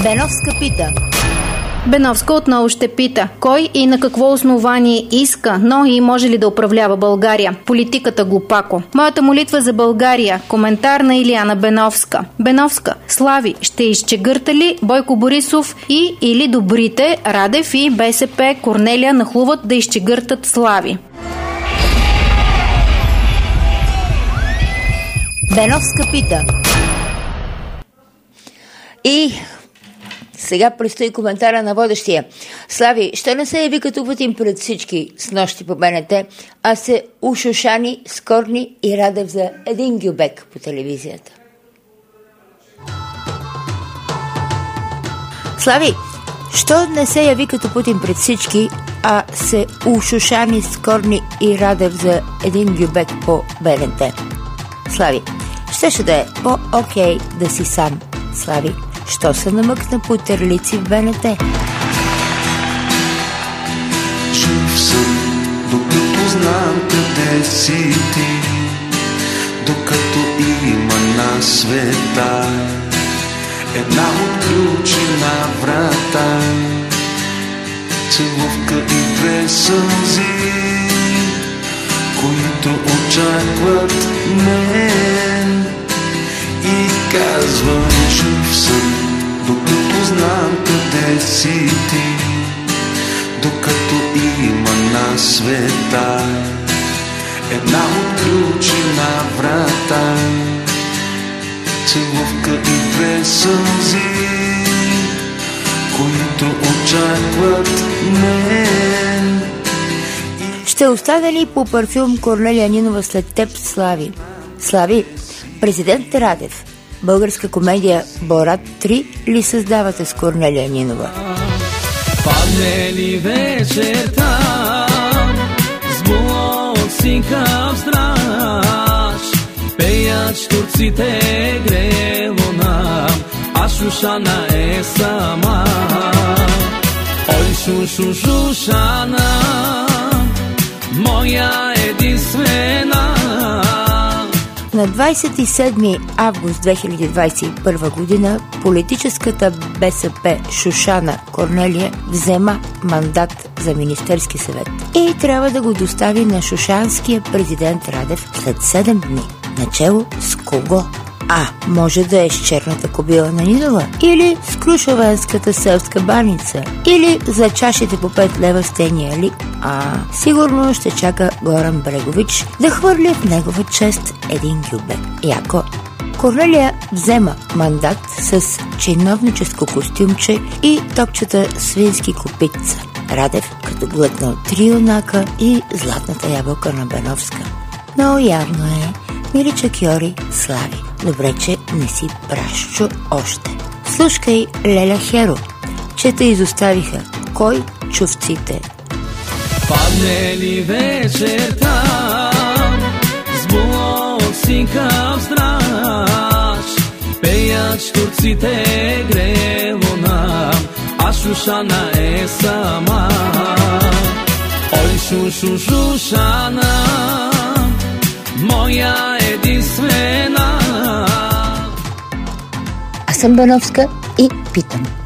Беновска пита. Беновска отново ще пита кой и на какво основание иска, но и може ли да управлява България. Политиката глупако. Моята молитва за България. Коментар на Илияна Беновска. Беновска. Слави, ще изчегърта ли Бойко Борисов и или добрите Радев и БСП Корнелия нахлуват да изчегъртат Слави? Беновска пита. И сега предстои коментара на водещия. Слави, що не се яви като Путин пред всички с нощи по БНТ, а се ушушани с Корни и Радев за един гюбек по телевизията? Слави, що не се яви като Путин пред всички, а се ушушани с Корни и Радев за един гюбек по БНТ? Слави, щеше да е по-окей да си сам. Слави, що се намъкна по терлици в БНТ? Жив съм, докато знам къде си ти, докато има на света една отключена врата, целувка и две сълзи, които очакват мен. И казвам, жив съм, докато знам къде си ти, докато има на света една отключена врата, целувка и две сълзи, които очакват мен. Ще остане ли по парфюм Корнелия Нинова след теб, Слави? Слави, президент Радев, българска комедия Борат 3 ли създавате с Корнелия Нинова? Падне ли вечерта, сбулот си къв страж, пеят турците грело нам, а Шушана е сама. Ой, Шушана, моя единствена. На 27 август 2021 година политическата БСП Шушана Корнелия взема мандат за Министерски съвет и трябва да го достави на шушанския президент Радев след 7 дни. Начело с кого? А, може да е с черната кобила на Нинова, или с крушовенската селска баница, или за чашите по 5 лева с тения ли. Сигурно ще чака Горан Брегович да хвърли в негова чест един гюбек. Яко. Корнелия взема мандат с чиновническо костюмче и топчета свински копитца. Радев като глътнал 3 юнака и златната ябълка на Беновска. Но явно е, мили чакьори, Слави, добре, че не си пращчо още. Слушкай, Леля Херо, че те изоставиха. Кой чувците? Падне ли вечерта, сбулот си къв страж, пеят турците грело нам, а Шушана е сама. Ой, Шушана, моя единствена. Аз съм Беновска и питам.